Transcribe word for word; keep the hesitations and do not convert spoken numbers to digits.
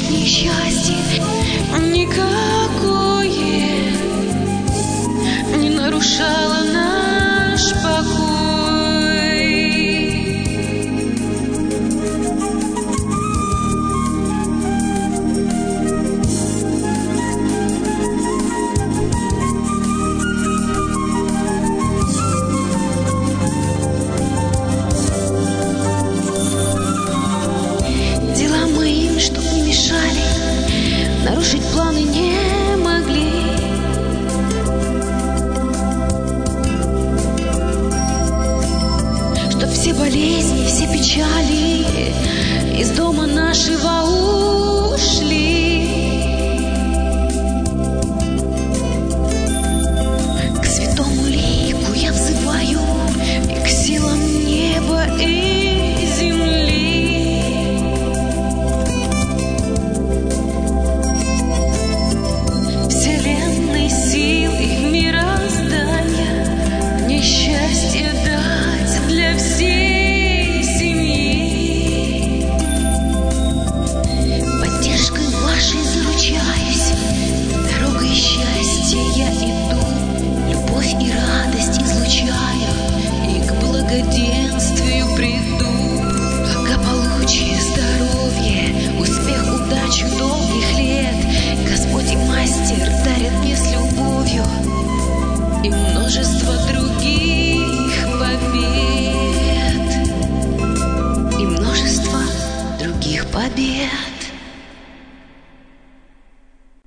несчастье никакое не нарушало наш покой. Дела моим, чтоб не мешали, нарушить планы не могли. Чтоб все болезни, все печали из дома нашего ушли. К святому лику я взываю и к силам неба и земли. Вселенной силой мироздания мне счастье дать для всей семьи. Поддержкой вашей заручаюсь, дорогой счастья я иду, любовь и радость излучаю, и к благоденствию приду. Благополучие, здоровье, успех, удачу, долг